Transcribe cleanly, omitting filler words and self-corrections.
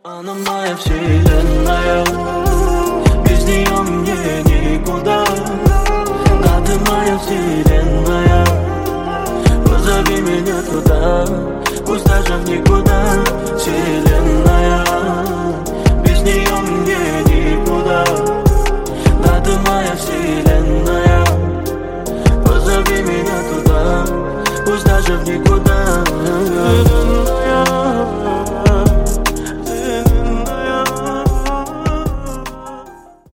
Она моя вселенная, без нее мне никуда. Да, ты моя вселенная, позови меня туда, пусть даже в никуда. Вселенная, без нее мне никуда. Да, ты моя вселенная, позови меня туда, пусть даже в никуда.